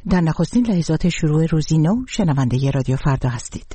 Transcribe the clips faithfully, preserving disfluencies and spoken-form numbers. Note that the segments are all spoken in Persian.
در نخستین لحظات شروع روزی نو شنونده رادیو فردا هستید.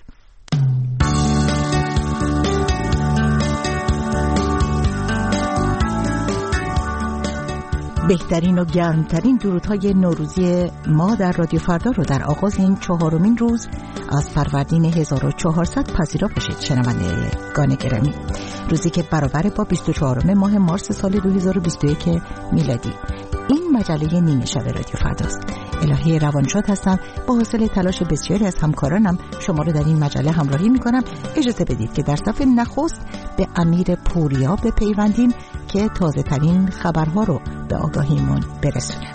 بهترین و گرمترین درودهای نوروزی ما در رادیو فردا رو در آغاز این چهارمین روز از فروردین هزار و چهارصد پذیرا باشید شنوندگان گرامی. روزی که برابر با بیست و چهارم ماه مارس سال دو هزار و بیست و یک میلادی. این مجله نیمه شب رادیو فرداست. الهی روانشاد هستم. با حاصل تلاش بسیاری از همکارانم شما رو در این مجله همراهی میکنم. اجازه بدید که در صفحه نخست به امیر پوریا بپیوندیم که تازه ترین خبرها رو به آگاهیمون برسونه.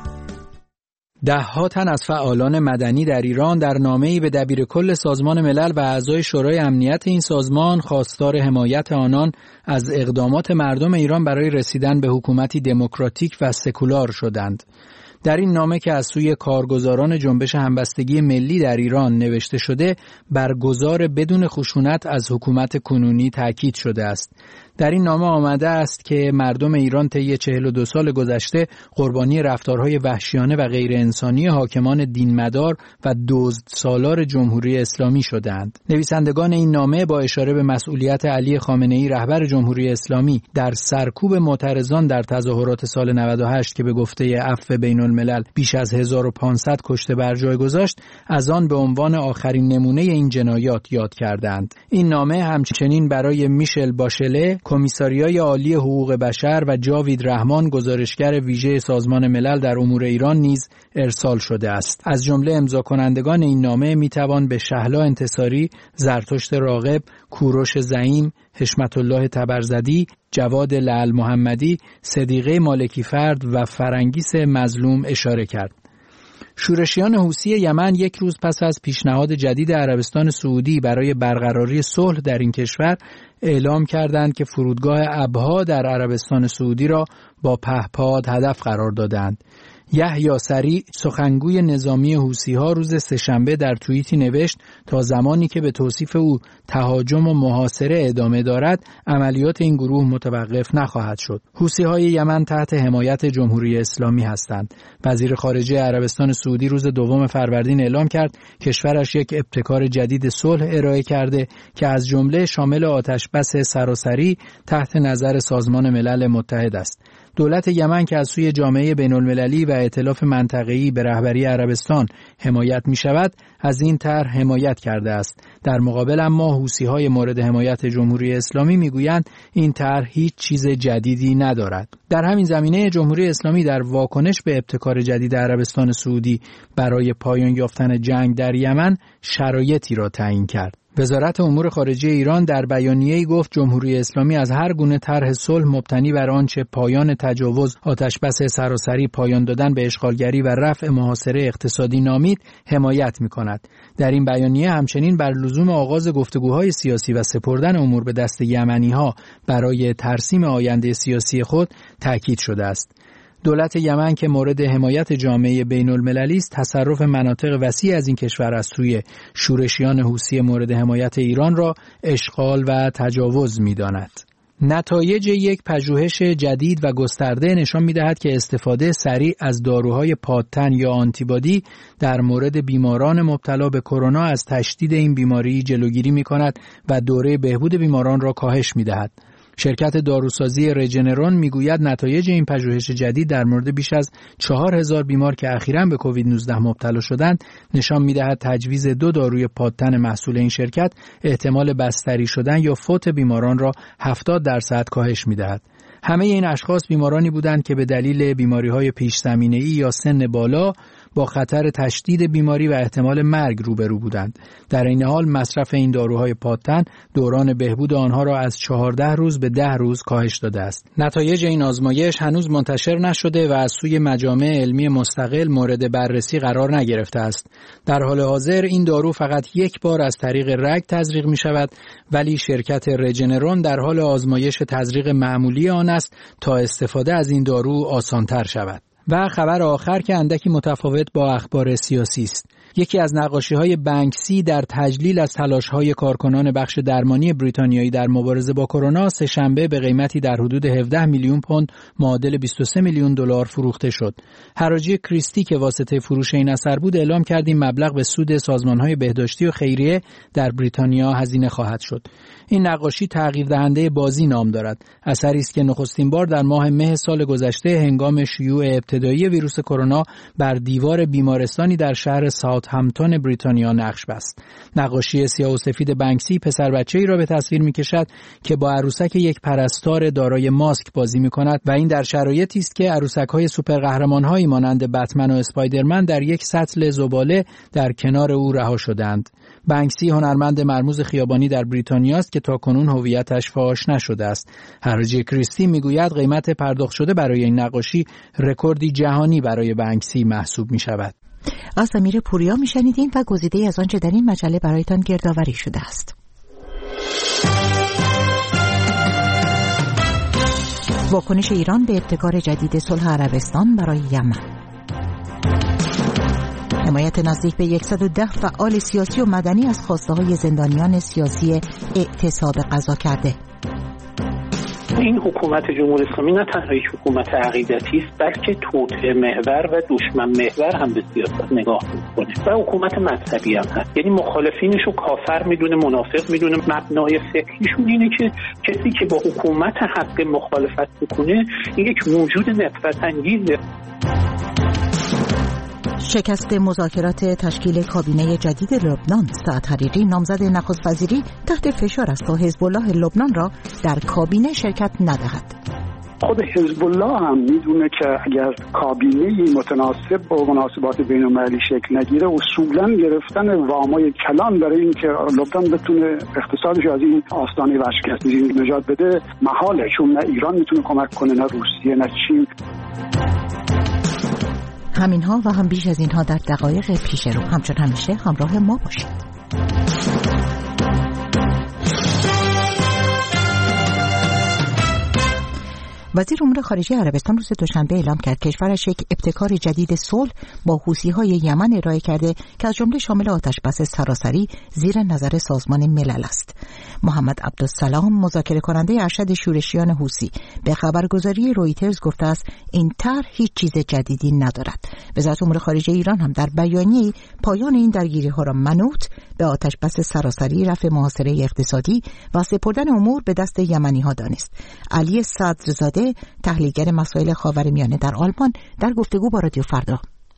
ده ها تن از فعالان مدنی در ایران در نامه‌ای به دبیرکل سازمان ملل و اعضای شورای امنیت این سازمان خواستار حمایت آنان از اقدامات مردم ایران برای رسیدن به حکومتی دموکراتیک و سکولار شدند. در این نامه که از سوی کارگزاران جنبش همبستگی ملی در ایران نوشته شده، برگزار بدون خشونت از حکومت کنونی تاکید شده است. در این نامه آمده است که مردم ایران طی چهل و دو سال گذشته قربانی رفتارهای وحشیانه و غیر انسانی حاکمان دینمدار و دزد سالار جمهوری اسلامی شدند. نویسندگان این نامه با اشاره به مسئولیت علی خامنه‌ای رهبر جمهوری اسلامی در سرکوب معترضان در تظاهرات سال نود و هشت که به گفته عفو بین الملل بیش از هزار و پانصد کشته بر جای گذاشت، از آن به عنوان آخرین نمونه این جنایات یاد کردند. این نامه همچنین برای میشل باشله، کمیساریای عالی حقوق بشر و جاوید رحمان، گزارشگر ویژه سازمان ملل در امور ایران نیز ارسال شده است. از جمله امضا کنندگان این نامه میتوان به شهلا انتصاری، زرتشت راغب، کوروش زعیم، حشمت الله تبرزدی، جواد لعل محمدی، صدیقه مالکی فرد و فرنگیس مظلوم اشاره کرد. شورشیان حوثی یمن یک روز پس از پیشنهاد جدید عربستان سعودی برای برقراری صلح در این کشور اعلام کردند که فرودگاه ابها در عربستان سعودی را با پهپاد هدف قرار دادند. یحیی سریع، سخنگوی نظامی حوثی‌ها، روز سه‌شنبه در توییتی نوشت تا زمانی که به توصیف او تهاجم و محاصره ادامه دارد، عملیات این گروه متوقف نخواهد شد. حوثی‌های یمن تحت حمایت جمهوری اسلامی هستند. وزیر خارجه عربستان سعودی روز دوم فروردین اعلام کرد کشورش یک ابتکار جدید صلح ارائه کرده که از جمله شامل آتشبس سراسری تحت نظر سازمان ملل متحد است. دولت یمن که از سوی جامعه بین‌المللی و ائتلاف منطقه‌ای به رهبری عربستان حمایت می‌شود، از این طرح حمایت کرده است. در مقابل اما حوثی‌های مورد حمایت جمهوری اسلامی می‌گویند این طرح هیچ چیز جدیدی ندارد. در همین زمینه جمهوری اسلامی در واکنش به ابتکار جدید عربستان سعودی برای پایان یافتن جنگ در یمن شرایطی را تعیین کرد. وزارت امور خارجه ایران در بیانیه‌ای گفت جمهوری اسلامی از هر گونه طرح صلح مبتنی بر آنچه پایان تجاوز، آتشبس سراسری، پایان دادن به اشغالگری و رفع محاصره اقتصادی نامید حمایت می‌کند. در این بیانیه همچنین بر لزوم آغاز گفتگوهای سیاسی و سپردن امور به دست یمنی‌ها برای ترسیم آینده سیاسی خود تاکید شده است. دولت یمن که مورد حمایت جامعه بین المللی است، تصرف مناطق وسیع از این کشور از سوی شورشیان حوثی مورد حمایت ایران را اشغال و تجاوز می‌داند. نتایج یک پژوهش جدید و گسترده نشان می‌دهد که استفاده سریع از داروهای پادتن یا آنتیبادی در مورد بیماران مبتلا به کرونا از تشدید این بیماری جلوگیری می‌کند و دوره بهبود بیماران را کاهش می‌دهد. شرکت داروسازی رژنرون میگوید نتایج این پژوهش جدید در مورد بیش از چهار هزار بیمار که اخیراً به کووید نوزده مبتلا شدند نشان میدهد تجویز دو داروی پادتن محصول این شرکت احتمال بستری شدن یا فوت بیماران را هفتاد درصد کاهش میدهد. همه این اشخاص بیمارانی بودند که به دلیل بیماری‌های پیش‌زمینه‌ای یا سن بالا با خطر تشدید بیماری و احتمال مرگ روبرو بودند. در این حال مصرف این داروهای پادتن دوران بهبود آنها را از چهارده روز به ده روز کاهش داده است. نتایج این آزمایش هنوز منتشر نشده و از سوی مجامع علمی مستقل مورد بررسی قرار نگرفته است. در حال حاضر این دارو فقط یک بار از طریق رگ تزریق می شود، ولی شرکت رژنرون در حال آزمایش تزریق معمولی آن است تا استفاده از این دارو آسان‌تر شود. و خبر آخر که اندکی متفاوت با اخبار سیاسی است. یکی از نقاشی‌های بنکسی در تجلیل از تلاش‌های کارکنان بخش درمانی بریتانیایی در مبارزه با کرونا سه‌شنبه به قیمتی در حدود هفده میلیون پوند معادل بیست و سه میلیون دلار فروخته شد. حراجی کریستی که واسطه فروش این اثر بود اعلام کرد این مبلغ به سود سازمان‌های بهداشتی و خیریه در بریتانیا هزینه خواهد شد. این نقاشی تغییر دهنده بازی نام دارد. اثری است که نخستین بار در ماه مه سال گذشته هنگام شیوع ابتدایی ویروس کرونا بر دیوار بیمارستانی در شهر ساوثهمپتون بریتانیا نقش بست. نقاشی سیاه و سفید بنکسی پسر بچه‌ای را به تصویر می‌کشد که با عروسک یک پرستار دارای ماسک بازی می‌کند و این در شرایطی است که عروسک‌های سوپرقهرمان‌هایی مانند بتمن و اسپایدرمن در یک سطل زباله در کنار او رها شدند. بنکسی هنرمند مرموز خیابانی در بریتانیا است که تاکنون هویتش فاش نشده است. حراجی کریستی میگوید قیمت پرداخت شده برای این نقاشی رکوردی جهانی برای بنکسی محسوب می‌شود. از امیر پوریا میشنیدین و گزیده از آنچه در این مجله برایتان گردآوری شده است. واکنش ایران به ابتکار جدید صلح عربستان برای یمن. حمایت نزدیک به صد و ده فعال سیاسی و مدنی از خواسته‌های زندانیان سیاسی اعتصاب قضا کرده. این حکومت جمهوری اسلامی نه تنها یک حکومت عقیدتی است بلکه توطئه محور و دشمن محور هم به سیاست نگاه می‌کنه و حکومت مذهبی هم هست. یعنی مخالفینش رو کافر میدونه، منافق میدونه. مبنای فکریشون اینه که کسی که با حکومت حق مخالفت بکنه این یک موجود نفرت انگیزه. شکست مذاکرات تشکیل کابینه جدید لبنان. سعد حریری نامزد نخست وزیری تحت فشار است تا حزب الله لبنان را در کابینه شرکت ندهد. خود حزب الله هم میدونه که اگر کابینه متناسب با مناسبات بین‌المللی شکل نگیره اصولاً گرفتن وامای کلان برای اینکه لبنان بتونه اقتصادش از این آستانه ورشکستگی نجات بده محاله، چون نه ایران میتونه کمک کنه، نه روسیه، نه چین. همینها و هم بیش از اینها در دقایق پیش رو. همچون همیشه همراه ما باشید. وزیر امور خارجه عربستان روز دوشنبه اعلام کرد کشورش یک ابتکار جدید صلح با حوثی‌های یمن ارائه کرده که از جمله شامل آتشبس سراسری زیر نظر سازمان ملل است. محمد عبدالسلام مذاکره کننده ارشد شورشیان حوثی به خبرگزاری رویترز گفته است این طرح هیچ چیز جدیدی ندارد. وزارت امور خارجه ایران هم در بیانیه‌ای پایان این درگیری‌ها را منوط به آتشبس سراسری، رفع محاصره اقتصادی و سپردن امور به دست یمنی‌ها دانست. علی صدرزاده تحلیلگر مسائل خاورمیانه در آلمان در گفتگو با رادیو فردا: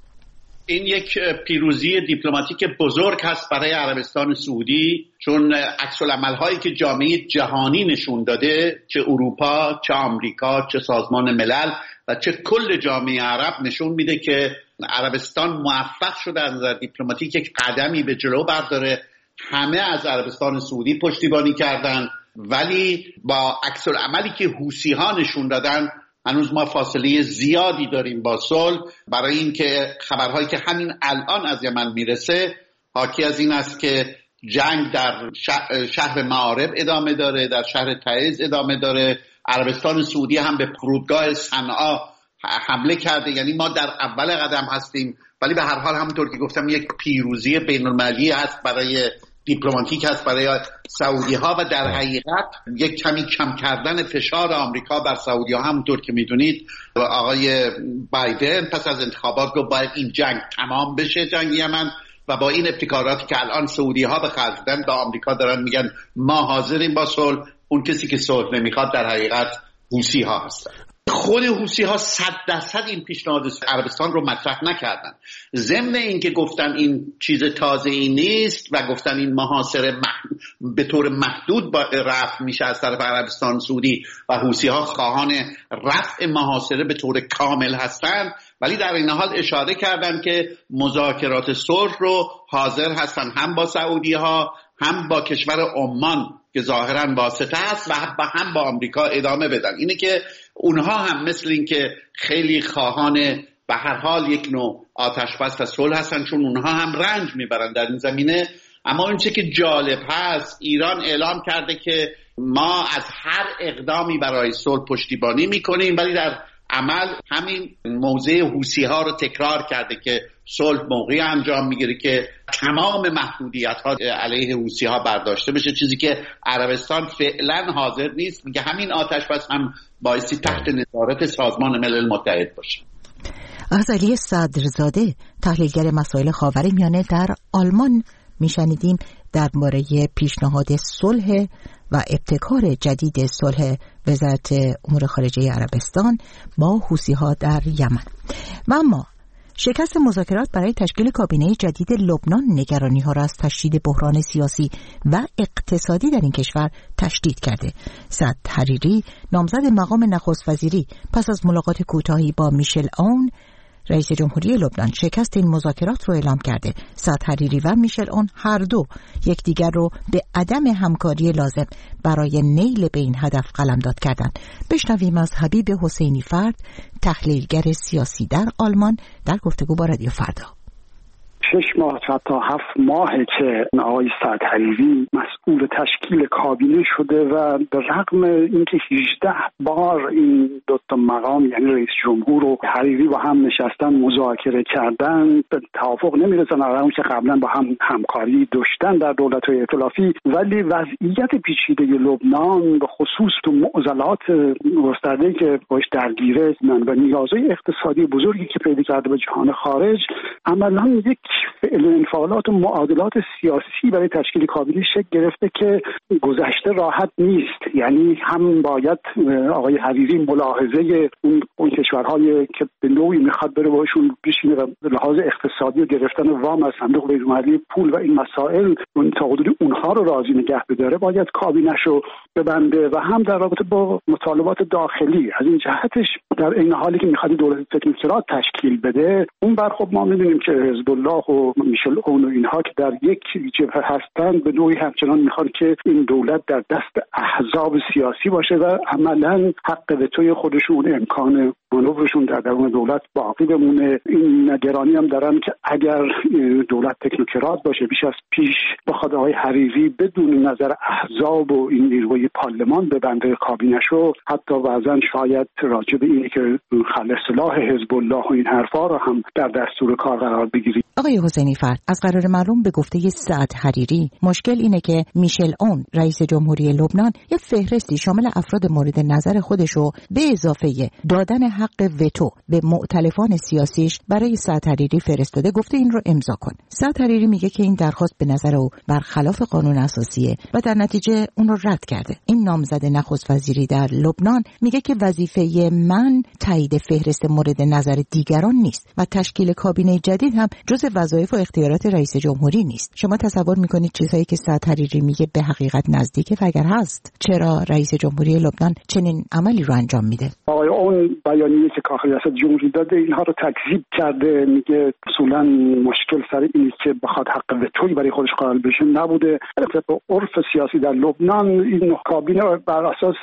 این یک پیروزی دیپلماتیک بزرگ هست برای عربستان سعودی، چون عکس‌العمل‌هایی که جامعه جهانی نشون داده، چه اروپا، چه آمریکا، چه سازمان ملل و چه کل جامعه عرب، نشون میده که عربستان موفق شده از نظر دیپلماتیک یک قدمی به جلو برداره. همه از عربستان سعودی پشتیبانی کردن، ولی با عکس‌العملی که حوثی‌ها نشون دادن هنوز ما فاصله زیادی داریم با صلح. برای اینکه خبرهایی که همین الان از یمن میرسه حاکی از این است که جنگ در شهر معارب ادامه داره، در شهر تعز ادامه داره. عربستان سعودی هم به فرودگاه صنعا حمله کرده. یعنی ما در اول قدم هستیم، ولی به هر حال همونطور که گفتم یک پیروزی بین‌المللی هست برای دیپلماتیک هست برای سعودی ها و در حقیقت یک کمی کم کردن فشار آمریکا بر سعودی ها. همونطور که میدونید آقای بایدن پس از انتخابات گفت باید این جنگ تمام بشه، جنگ یمن، و با این ابتکاراتی که الان سعودی ها به خرج دادن به آمریکا دارن میگن ما حاضریم با صلح. اون کسی که صلح نمیخواد در حقیقت حوثی ها هستن. خود حوثی ها صد درصد این پیشنهاد عربستان رو مطرح نکردن، ضمن این که گفتن این چیز تازه‌ای نیست و گفتن این محاصره مح... به طور محدود با رفع میشه از طرف عربستان سعودی و حوثی ها خواهان رفع محاصره به طور کامل هستن، ولی در این حال اشاره کردن که مذاکرات صلح رو حاضر هستن هم با سعودی ها هم با کشور عمان که ظاهراً واسطه است و هم با آمریکا ادامه بدن. اینه که اونها هم مثل این که خیلی خواهان به هر حال یک نوع آتشبس و صلح هستن، چون اونها هم رنج میبرن در این زمینه. اما اون چه که جالب هست، ایران اعلام کرده که ما از هر اقدامی برای صلح پشتیبانی میکنیم، ولی در عمل همین موضع حوثی ها رو تکرار کرده که صلح موقعی انجام میگیره که تمام محدودیت‌ها علیه حوثی‌ها برداشته بشه، چیزی که عربستان فعلا حاضر نیست. میگه همین آتش بس هم بایستی تحت نظارت سازمان ملل متحد باشه. از علی صدرزاده تحلیلگر مسائل خاورمیانه در آلمان میشنیدیم درباره پیشنهاد صلح و ابتکار جدید صلح وزارت امور خارجه عربستان با حوثی‌ها در یمن. و اما شکست مذاکرات برای تشکیل کابینه جدید لبنان نگرانی‌ها را از تشدید بحران سیاسی و اقتصادی در این کشور تشدید کرده. سعد حریری نامزد مقام نخست وزیری پس از ملاقات کوتاهی با میشل اون رئیس جمهوری لبنان شکست این مذاکرات رو اعلام کرده. سعد حریری و میشل اون هر دو یکدیگر رو به عدم همکاری لازم برای نیل به این هدف قلمداد کردند. بشنویم از حبیب حسینی فرد، تحلیلگر سیاسی در آلمان، در گفتگو با رادیو فردا. شش ماه تا هفت ماهه که آقای سعد حریری مسئول تشکیل کابینه شده و به رغم اینکه هجده بار این دو تا مقام یعنی رئیس جمهور و حریری با هم نشستن مذاکره کردن به توافق نمیرسن، رغم که قبلا با هم همکاری داشتن در دولت‌های ائتلافی، ولی وضعیت پیچیده لبنان به خصوص تو معضلات گسترده‌ای که باش درگیره و نیازهای اقتصادی بزرگی که پیدا کرده به جهان خارج، عملاً یک فعل انفعالات و معادلات سیاسی برای تشکیل کابینه شکل گرفته که گذشته راحت نیست. یعنی هم باید آقای حریری ملاحظه اون, اون کشورهایی که به نوعی میخواد بره باشون بشینه و به لحاظ اقتصادی و گرفتن وام از صندوق بین‌المللی پول و این مسائل اون تا حدودی اونها رو راضی نگه بداره، باید کابینه‌شو ببنده و هم در رابطه با مطالبات داخلی از این جهتش در این حالی که میخواد دولت تکنوکرات تشکیل بده، اون بر خب ما میدونیم که حزب الله و میشل اون و اینها که در یک جبهه هستند به نوعی همچنان میخواد که این دولت در دست احزاب سیاسی باشه و عملا حق وتوی خودشون، امکان مانورشون در درون دولت باقی بمونه. این نگرانی هم دارن که اگر دولت تکنوکرات باشه بیش از پیش بخواد آقای حریری بدون نظر احزاب و این نیروی پارلمان ببنده کابینه‌شو، حتی بعضن شاید راجع به اینی که خلع سلاح حزب الله و این حرفا رو هم در دستور کار قرار بگیرید. آقای حسینی فرد، از قرار معلوم به گفته سعد حریری مشکل اینه که میشل اون رئیس جمهوری لبنان یه فهرستی شامل افراد مورد نظر خودشو به اضافه دادن حق وتو به مؤتلفان سیاسیش برای سعد حریری فرستاده، گفته این رو امضا کن. سعد حریری میگه که این درخواست به نظر او برخلاف قانون اساسیه و در نتیجه اون رو رد کرده. این نامزد نخست وزیری در لبنان میگه که وظیفه من تایید فهرست مورد نظر دیگران نیست و تشکیل کابینه جدید هم جز وظایف و اختیارات رئیس جمهوری نیست. شما تصور میکنید چیزایی که سعد حریری میگه به حقیقت نزدیکه؟ و اگر هست چرا رئیس جمهوری لبنان چنین عملی رو انجام میده؟ آقای اون بیانیه‌ای که کاخ ریاست جمهوری داده اینها رو تکذیب کرده، میگه اصولا مشکل سر اینه که بخواد حق وتویی برای خودش قائل بشه نبوده. البته با عرف سیاسی در لبنان این کابینه بر اساس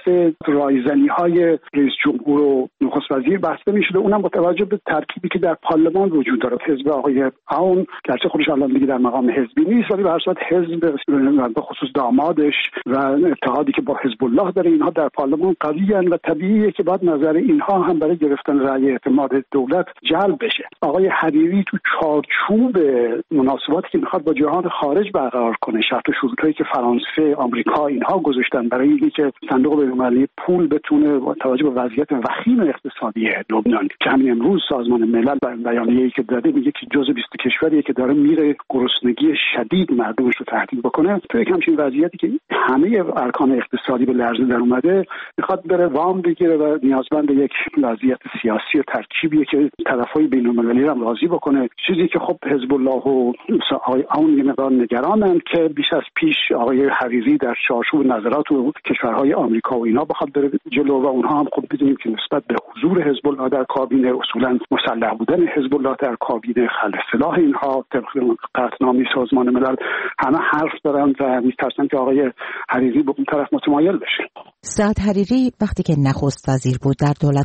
رایزنی‌های رئیس جمهور و نخست وزیر بسته میشده، اونم با توجه به ترکیبی که در پارلمان وجود داره. حزب آقای اون گرچه خودش الان دیگه در مقام حزبی نیست، ولی به هر صورت حزب به خصوص دامادش و اتحادی که با حزب الله داره اینها در پارلمان قویان و طبیعیه که بعد نظر اینها هم برای گرفتن رأی اعتماد دولت جلب بشه. آقای حریری تو چارچوب مناسباتی که میخواد با جهان خارج برقرار کنه، شرط و شروطایی که فرانسه، آمریکا اینها گذاشتن برای اینکه صندوق بین‌المللی پول بتونه با توجه به وضعیت وخیم اقتصادی لبنان که همین امروز سازمان ملل بیانیه‌ای که داده میگه که جزء بیست کشوریه که داره میره گرسنگی شدید مردمش رو تهدید بکنه، تو یک همچین وضعیتی که همه ارکان اقتصادی به لرزه در اومده میخواد بره وام بگیره و نیازمند یک وضعیت سیاسی و ترکیبیه که طرفای بین‌المللی رو راضی بکنه. چیزی که خب حزب الله و آقای اون یه مقدار نگرانن که بیش از پیش آقای حریری در چارچوب نظرات و کشورهای آمریکا و اینا بخواد بره جلو و اونها هم خب بدونیم که نسبت به حضور حزب الله در کابینه، اصولا مسلح بودن حزب الله در کابینه، خلع سلاح اینها طبق قطعنامه سازمان ملل همه حرف دارن و میترسن که آقای حریری به اون طرف متمایل بشه. سعد حریری وقتی که نخست وزیر بود در دولت‌های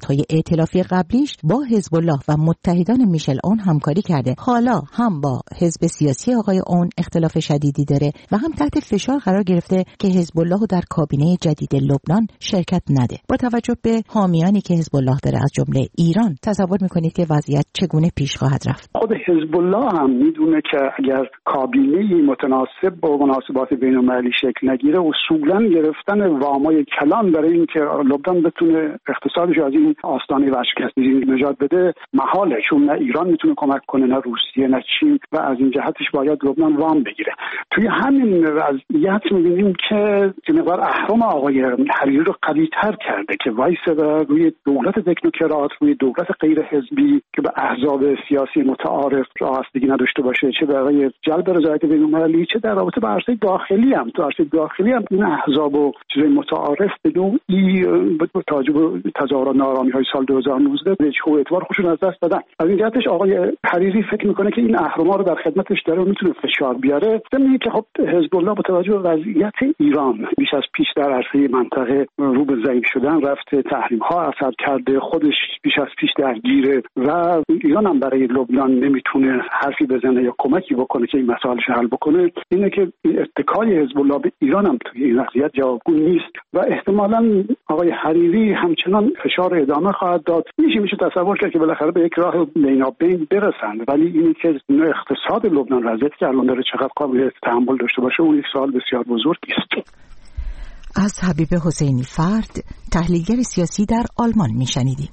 ائتلافی قبلیش با حزب الله و متحدان میشل اون همکاری کرده. حالا هم با حزب سیاسی آقای اون اختلاف شدیدی داره و هم تحت فشار قرار گرفته که حزب الله در کابینه جدید لبنان شرکت نده. با توجه به حامیانی که حزب الله داره از جمله ایران، تصور میکنید که وضعیت چگونه پیش خواهد رفت؟ خود حزب الله هم میدونه که اگر کابینه متناسب با مناسبات بین‌المللی شکل نگیره، اصولا گرفتن وامای کلان برای اینکه لبنان بتونه اقتصادش از این آستانه ورشکستگی نجات بده محاله، چون نه ایران میتونه کمک کنه، نه روسیه، نه چین، و از این جهتش باید لبنان وام بگیره. توی همین وضعیت می‌بینیم که مقدار اهرم آقای حریری رو قوی‌تر کرده که وایسه و روی دولت تکنوکرات، روی دولت غیر حزبی که به احزاب سیاسی متعارف راستگی نداشته باشه، چه برای جلب رضایت بین‌المللی چه در رابطه با عرصه داخلی هم. تو عرصه داخلی هم این احزاب و چیزای متعارف به نوعی با توجه به تظاهرات ناآرامی‌های سال دو هزار و نوزده به وجه اعتبار خودشون از دست دادن. از این جهتش آقای حریری فکر میکنه که این اهرم‌ها رو در خدمتش داره و میتونه فشار بیاره. ضمن که خب حزب الله با توجه به وضعیت ایران بیش از پیش در عرصه منطقه رو به ضعیف شدن رفته، تحریم‌ها اثر کرده، خودش بیش از پیش درگیره و ایران هم برای لبنان نمیتونه حرفی بزنه یا کمکی بکنه که این مسائلش حل بکنه. اینه که اتکای حزب الله به ایران هم توی این وضعیت جوابگو نیست و احتمالاً آقای حریری همچنان فشار ادامه خواهد داد. میشه میشه تصور کرد که بالاخره به یک راه بینابین برسند، ولی اینی که اقتصاد لبنان وضعیتی که الان داره چقدر قابل تحمل داشته باشه اون یک سوال بسیار بزرگی است. از حبیب حسینی فرد، تحلیلگر سیاسی در آلمان میشنیدیم.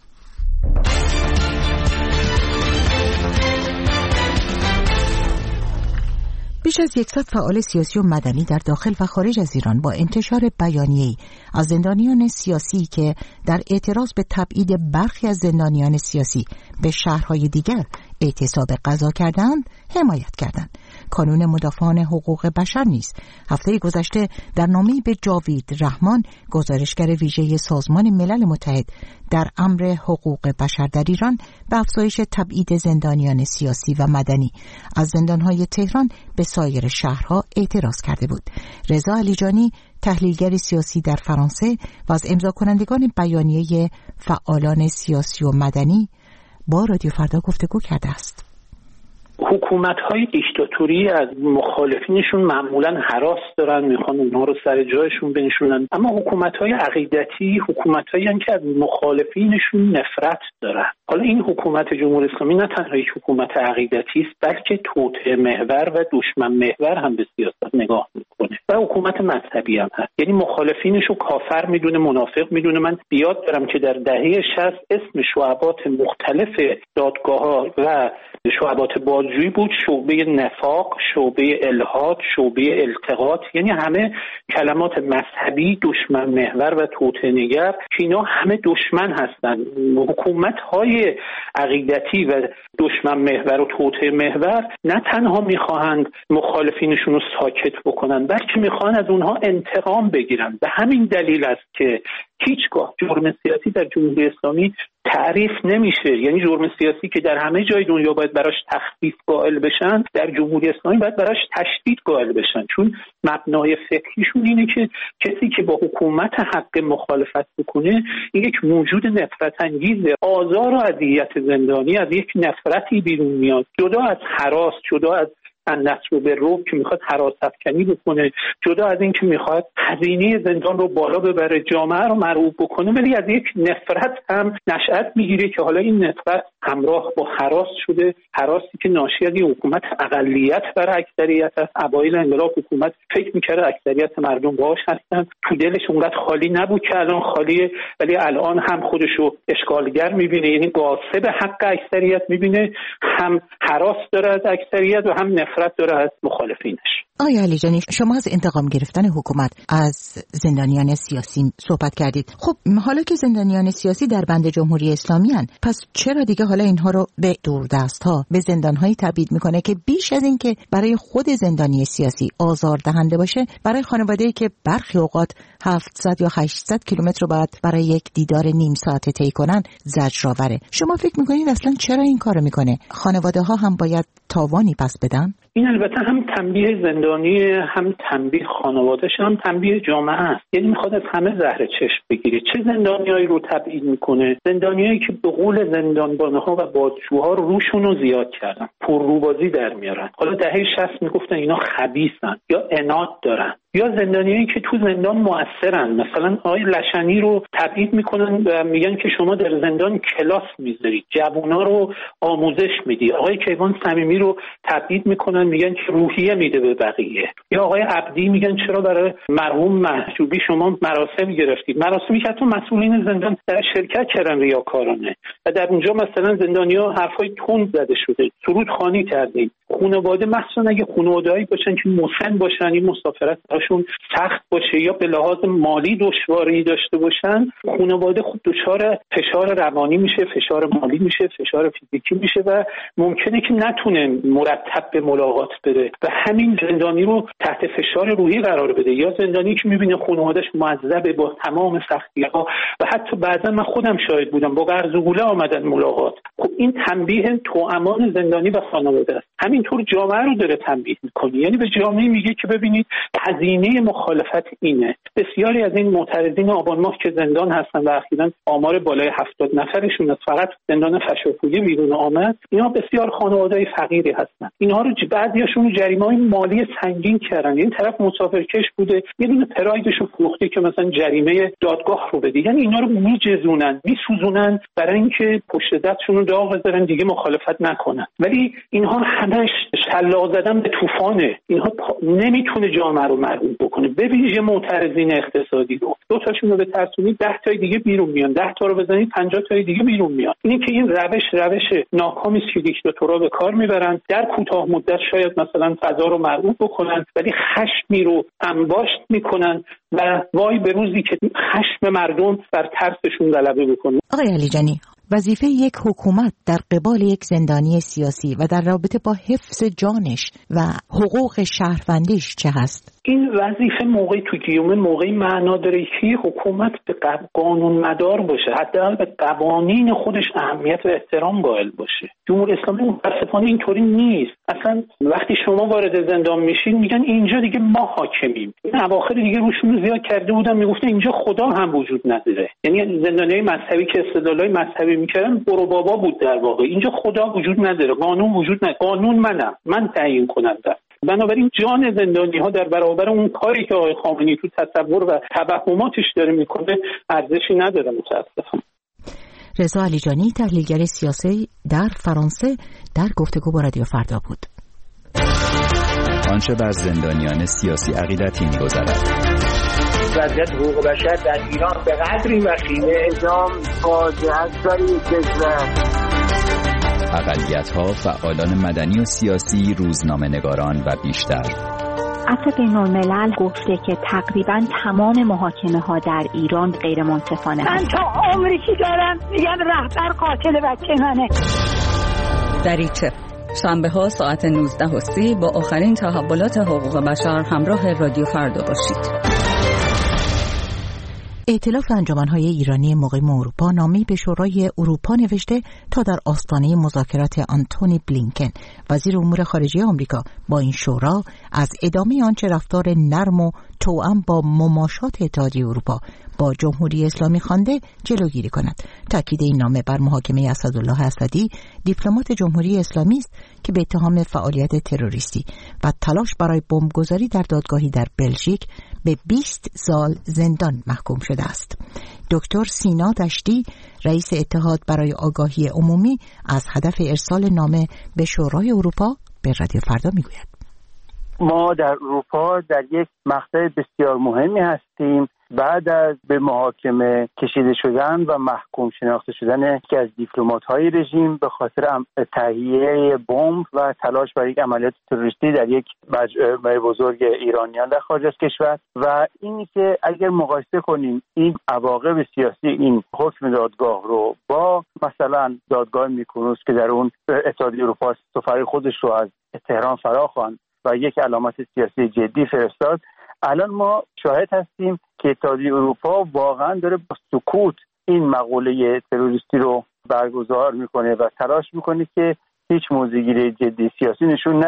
بیش از صد فعال سیاسی و مدنی در داخل و خارج از ایران با انتشار بیانیه‌ای از زندانیان سیاسی که در اعتراض به تبعید برخی از زندانیان سیاسی به شهرهای دیگر اعتصاب غذا کردند، حمایت کردند. کانون مدافعان حقوق بشر نیز هفته گذشته در نامه‌ای به جاوید رحمان، گزارشگر ویژه سازمان ملل متحد در امر حقوق بشر در ایران، به افزایش تبعید زندانیان سیاسی و مدنی از زندانهای تهران به سایر شهرها اعتراض کرده بود. رضا علیجانی، تحلیلگر سیاسی در فرانسه و از امضا کنندگان بیانیه فعالان سیاسی و مدنی، با رادیو فردا گفتگو کرده است. حکومت‌های دیکتاتوری از مخالفینشون معمولاً هراس دارن، میخوان اونها رو سر جایشون بنشونن، اما حکومت‌های عقیدتی حکومت‌هایی هستند که از مخالفینشون نفرت دارن. حالا این حکومت جمهوری اسلامی نه تنها یک حکومت عقیدتی است، بلکه توطئه محور و دشمن محور هم به سیاست نگاه میکنه و حکومت مذهبی هم هست. یعنی مخالفینش رو کافر میدونه، منافق میدونه. من بیاد دارم که در دهه شصت اسم شعبات مختلف دادگاه‌ها و شعبات بازجویی بود، شعبه نفاق، شعبه الحاد، شعبه التقاط، یعنی همه کلمات مذهبی، دشمن محور و توطئه نگر که اینا همه دشمن هستند. حکومت‌های عقیدتی و دشمن محور و توطئه محور نه تنها میخواهند مخالفینشون رو ساکت بکنن، بلکه میخواهند از اونها انتقام بگیرن. به همین دلیل است که هیچگاه جرم سیاسی در جمهوری اسلامی تعریف نمیشه. یعنی جرم سیاسی که در همه جای دنیا باید براش تخفیف قائل بشن، در جمهوری اسلامی باید براش تشدید قائل بشن، چون مبنای فقهیشون اینه که کسی که با حکومت حق مخالفت بکنه این یک موجود نفرت انگیزه. آزار و اذیت زندانی از یک نفرتی بیرون میاد، جدا از هراس، جدا از النصر به روب که میخواد هراس افکنی بکنه، جدا از این که میخواد هزینه زندان رو بالا ببره، جامعه رو مرعوب بکنه، ولی از یک نفرت هم نشأت میگیره که حالا این نفرت همراه با هراس شده، هراسی که ناشی از این حکومت اقلیت بر اکثریت است. اوایل انقلاب حکومت فکر میکرد اکثریت مردم باهاش هستن، تو دلش اونقدر خالی نبود که الان خالیه، ولی الان هم خودشو اشغالگر میبینه، یعنی غاصب حق اکثریت میبینه، هم هراس داره از اکثریت و هم نفرت داره از مخالفینش. آیا علی جانی، شما از انتقام گرفتن حکومت از زندانیان سیاسی صحبت کردید. خب حالا که زندانیان سیاسی در بند جمهوری اسلامی هن، پس چرا دیگه حالا اینها رو به دوردست‌ها، به زندان‌هایی تبعید میکنه که بیش از این که برای خود زندانی سیاسی آزار دهنده باشه، برای خانواده‌ای که برخی اوقات هفتصد یا هشتصد کیلومتر رو بعد برای یک دیدار نیم ساعته طی کنن زجرآوره. شما فکر میکنید اصلا چرا این کارو میکنه؟ خانواده‌ها هم باید تاوانی پس بدن؟ این البته هم تنبیه زندان زندانی هم تنبیه خانواده‌ش هم تنبیه جامعه است. یعنی میخواد از همه زهر چشم بگیره. چه زندانیایی رو تبعید میکنه؟ زندانیایی که به قول زندانبانها و بازجوها روشون رو زیاد کردن، پرروبازی در میارن. حالا دهه شصت میگفتن اینا خبیثن یا عناد دارن. یا زندانیایی که تو زندان مؤثرن، مثلا آقای لشنی رو تبعید میکنن و میگن که شما در زندان کلاس میذارید، جوونا رو آموزش میدی. آقای کیوان صمیمی رو تبعید میکنن، میگن که روحیه میده به بقیه. یا آقای عبدی میگن چرا برای مرحوم محجوبی شما مراسم گرفتید، مراسمی که حتی مسئولین زندان در شرکت کردن ریاکارانه و در اونجا مثلا زندانی‌ها حرفای تند زده شده، سرود خوانی کردید. خانواده مثلا اگه خانواده‌ای باشن که مسن باشن، این مسافرت براشون سخت باشه یا به لحاظ مالی دشواری داشته باشن، خانواده خود دچار فشار روانی میشه، فشار مالی میشه، فشار فیزیکی میشه و ممکنه که نتونه مرتب به ملاقات بره و همین زندانی رو تحت فشار روحی قرار بده. یا زندانی که میبینه خانواده‌اش معذبه با تمام سختی‌ها و حتی بعضا من خودم شاهد بودم با قرض و گوله آمدن ملاقات. خب این تنبیه توامان زندانی و خانواده است. همینطور جامعه رو داره تنبیه میکنه، یعنی به جامعه میگه که ببینید هزینه مخالفت اینه. بسیاری از این معترضین آبان ماه که زندان هستن و اخیراً آمار بالای هفتاد نفرشون از فقط زندان فشارپویی بیرون آمد، اینا بسیار خانواده‌های فقیری هستن. اینها رو بعضیاشون رو جریمه‌های مالی سنگین کردن. این طرف مسافرکش بوده، یه دونه پرایدش رو فروخته که مثلا جریمه دادگاه رو بده. یعنی اینا رو میجزونن، میسوزونن برای اینکه پشت دستشون رو داغ بذارن دیگه مخالفت نکنن. ولی اینها همش شلاق زدن به طوفانه. اینها نمیتونه جامعه رو مرعوب بکنه. ببینید معترضین اقتصادی رو دو تاشون رو به ترسونی ده تای دیگه بیرون میان، ده تا رو بزنید پنجاه تای دیگه بیرون میان. اینه که این روش روش ناکامی است که دیکتاتورها به کار میبرن. در کوتاه مدت شاید مثلا فضا رو مرعوب بکنن ولی خشمی رو انباشت میکنن و وای به روزی که خشم مردم بر ترسشون غلبه بکنه. آقای علیجانی، وظیفه یک حکومت در قبال یک زندانی سیاسی و در رابطه با حفظ جانش و حقوق شهروندیش چه هست؟ این وظیفه موقعی تو گیومه موقعی معنا داره که حکومت به قانون مدار باشه، حداقل به قوانین خودش اهمیت و احترام قائل باشه. جمهوری اسلامی متاسفانه اینطوری نیست. اصلا وقتی شما وارد زندان میشین میگن اینجا دیگه ما حاکمیم. این اواخر دیگه روشون زیاد کرده بودن، میگفتن اینجا خدا هم وجود نداره. یعنی زندانیای مذهبی که استدلالای مذهبی میکردن برو بابا بود در واقع. اینجا خدا وجود نداره، قانون وجود نداره، قانون منم، من تعیین کننده. بنابراین جان زندانی ها در برابر اون کاری که آقای خامنه‌ای تو تصور و توهماتش داره میکنه ارزشی نداره متاسفانه. رضا علیجانی، تحلیلگر سیاسی در فرانسه، در گفتگو با رادیو فردا بود. آنچه بر زندانیان سیاسی عقیدتی می‌گذرد. وضعیت حقوق بشر در ایران به قدری وخیمه، اعدام فاجعه برای کشور. اقلیت‌ها، فعالان مدنی و سیاسی، روزنامه‌نگاران و بیشتر. عفو بین‌الملل گفته که تقریباً تمام محاکمه‌ها در ایران غیر منصفانه. من تا عمری که دارم میگم رهبر قاتل بچه منه. دریچه شنبه ها ساعت نوزده و سی با آخرین تحولات حقوق بشر همراه رادیو فردا باشید. ائتلاف انجمن‌های ایرانی مقیم اروپا نامه‌ای به شورای اروپا نوشته تا در آستانه مذاکرات آنتونی بلینکن وزیر امور خارجه آمریکا با این شورا از ادامه آنچه رفتار نرم و توأم با مماشات اتحادیه اروپا با جمهوری اسلامی خوانده جلوگیری کند. تاکید این نامه بر محاکمه اسدالله اسدی، دیپلمات جمهوری اسلامی است که به اتهام فعالیت تروریستی و تلاش برای بمبگذاری در دادگاهی در بلژیک به بیست سال زندان محکوم شده است. دکتر سینا دشتی، رئیس اتحاد برای آگاهی عمومی، از هدف ارسال نامه به شورای اروپا به رادیو فردا میگوید. ما در اروپا در یک مقطع بسیار مهمی هستیم بعد از به محاکمه کشیده شدن و محکوم شناخته شدن یکی از دیپلمات‌های رژیم به خاطر تهیه بمب و تلاش برای یک عملیات تروریستی در یک مجمع بزرگ ایرانیان در خارج از کشور. و اینی که اگر مقایسه کنیم این عواقب سیاسی این حکم دادگاه رو با مثلا دادگاه میکونوس که در اون اتحادیه اروپا سفیر خودش رو از تهران فرا خواند و یک علامت سیاسی جدی فرستاد، الان ما شاهد هستیم که اتحادیه اروپا واقعا داره با سکوت این مقوله تروریستی رو برگزار میکنه و تلاش میکنه که هیچ موضع‌گیری جدی سیاسی نشون نده.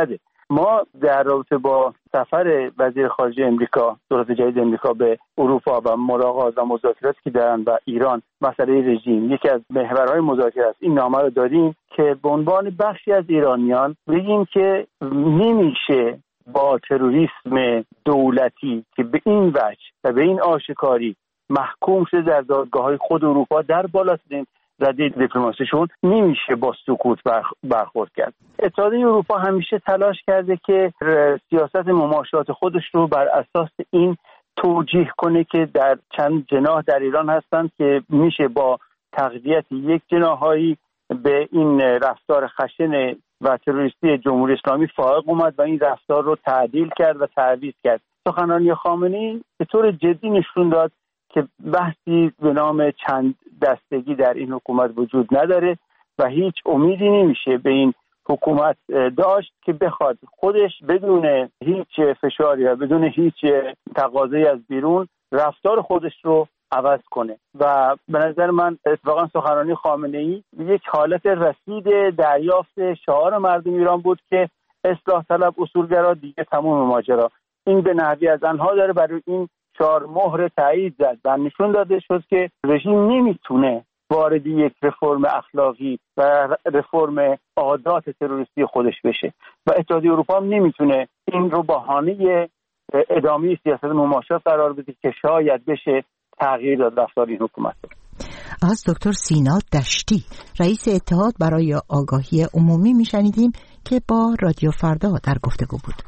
ما در رابطه با سفر وزیر خارجه امریکا، دولت جدید امریکا به اروپا و ملاقات و مذاکراتی که دارن با ایران، مسئله رژیم یکی از محورهای مذاکره است. این نامه رو دادیم که به عنوان بخشی از ایرانیان بگیم که نمیشه با تروریسم دولتی که به این وجه و به این آشکاری محکوم شده در دادگاه‌های خود اروپا در بالاترین رده دیپلماسیشون، نمیشه با سکوت برخورد کرد. اتحادیه اروپا همیشه تلاش کرده که سیاست مماشات خودش رو بر اساس این توجیه کنه که در چند جناح در ایران هستند که میشه با تقویت یک جناحایی به این رفتار خشن و تروریستی جمهوری اسلامی فائق اومد و این رفتار رو تعدیل کرد و تعویض کرد. سخنرانی خامنه‌ای به طور جدی نشون داد که بحثی به نام چند دستگی در این حکومت وجود نداره و هیچ امیدی نمیشه به این حکومت داشت که بخواد خودش بدون هیچ فشاری و بدون هیچ تقاضایی از بیرون رفتار خودش رو عوض کنه. و به نظر من اتفاقا سخنرانی خامنه‌ای یک حالت رسید دریافت شعار مردم ایران بود که اصلاح طلب، اصولگرا، دیگه تمام ماجرا. این به نحوی از آنها داره برای این چهار مهر تایید زد و نشون داده شد که رژیم نمیتونه وارد یک رفرم اخلاقی و رفرم عادات تروریستی خودش بشه و اتحادیه اروپا هم نمیتونه این رو بهانه ادامه سیاست مماشات قرار بده که شاید بشه تغییر داد رفتار این حکومت. از دکتر سینا دشتی، رئیس اتحاد برای آگاهی عمومی، میشنیدیم که با رادیو فردا در گفتگو بود.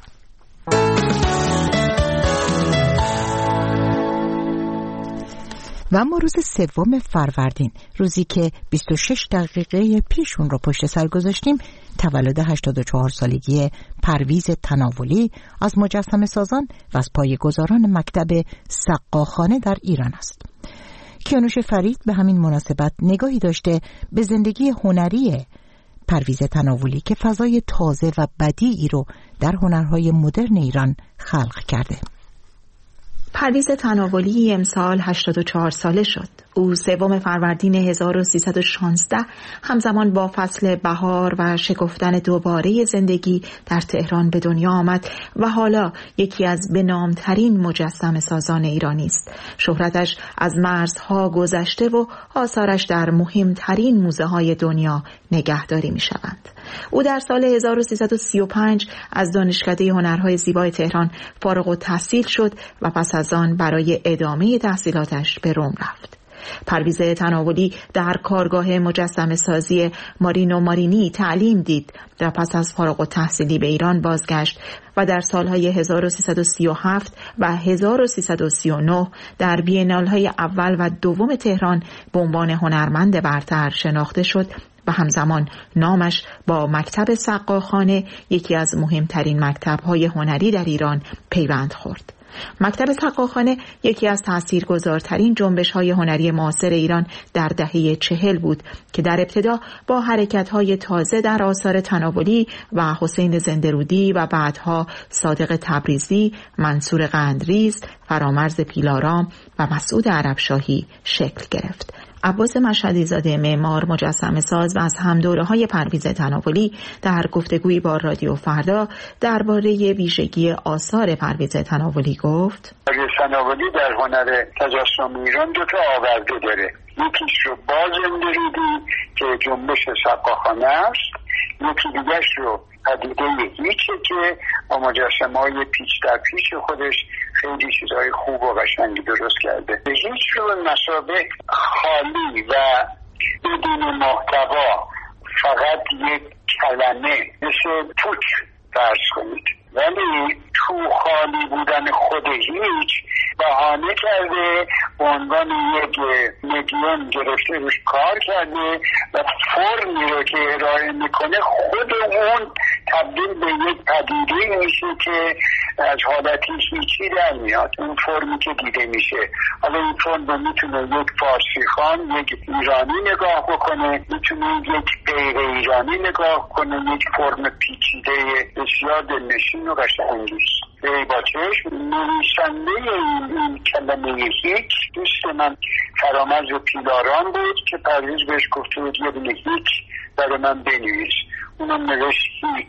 و اما روز سوم فروردین، روزی که بیست و شش دقیقه پیشون رو پشت سر گذاشتیم، تولد هشتاد و چهار سالگی پرویز تناولی از مجسمه سازان و از پایه‌گذاران مکتب سقاخانه در ایران است. کیانوش فرید به همین مناسبت نگاهی داشته به زندگی هنری پرویز تناولی که فضای تازه و بدیعی رو در هنرهای مدرن ایران خلق کرده. پرویز تناولی امسال هشتاد و چهار ساله شد. او سوم فروردین هزار و سیصد و شانزده همزمان با فصل بهار و شکفتن دوباره زندگی در تهران به دنیا آمد و حالا یکی از بنامترین مجسمه سازان ایرانی است. شهرتش از مرزها گذشته و آثارش در مهمترین موزه های دنیا نگهداری می شوند. او در سال هزار و سیصد و سی و پنج از دانشکده هنرهای زیبای تهران فارغ التحصیل شد و پس از آن برای ادامه تحصیلاتش به روم رفت. پرویز تناولی در کارگاه مجسمه سازی مارینو مارینی تعلیم دید و پس از فارغ التحصیلی به ایران بازگشت و در سالهای هزار و سیصد و سی و هفت و هزار و سیصد و سی و نه در بینالهای اول و دوم تهران به عنوان هنرمند برتر شناخته شد و همزمان نامش با مکتب سقاخانه، یکی از مهمترین مکتب‌های هنری در ایران، پیوند خورد. مکتب سقاخانه یکی از تاثیرگذارترین جنبش‌های هنری معاصر ایران در دهه چهل بود که در ابتدا با حرکت‌های تازه در آثار تناولی و حسین زنده‌رودی و بعدها صادق تبریزی، منصور قندریز، فرامرز پیلارام و مسعود عربشاهی شکل گرفت. عباس مشهدی زاده، معمار، مجسمه ساز و از همدوره‌های پرویز تناولی، در گفتگویی با رادیو فردا درباره ویژگی آثار پرویز تناولی گفت: پرویز تناولی در هنر تجسم ایران دو تا آورده داره. یکیش رو با زنده‌رودی که جنبش سقاخانه است، یکی دیگه‌ش رو پدیده هیچه که با مجسمه‌های پیچ در پیچ خودش خیلی چیزهای خوب و قشنگی درست کرده. به هیچ رو مسابقه خالی و بدون محتوا، فقط یک کلمه مثل پوچ فرض کنید، ولی تو خالی بودن خود هیچ بهانه کرده، به عنوان یک مدیوم گرفته روش کار کرده و فرمی رو که ارائه میکنه خود اون تبدیل به یک پدیده میشه که از حالتی هیچی در میاد. اون فرمی که دیده میشه، حالا این فرم رو میتونه یک فارسی خوان، یک ایرانی نگاه بکنه، میتونه یک غیر ایرانی نگاه کنه، یک فرم پیچیده بسیار دلنشین و قشنگی. ای با چشم نویسنده این, این کلمه هیچ دوست من فرامرز پیلارام بود که پرویز بهش گفته بود یه دونه هیچ برای من بنویس. اونم نوشت هیچ.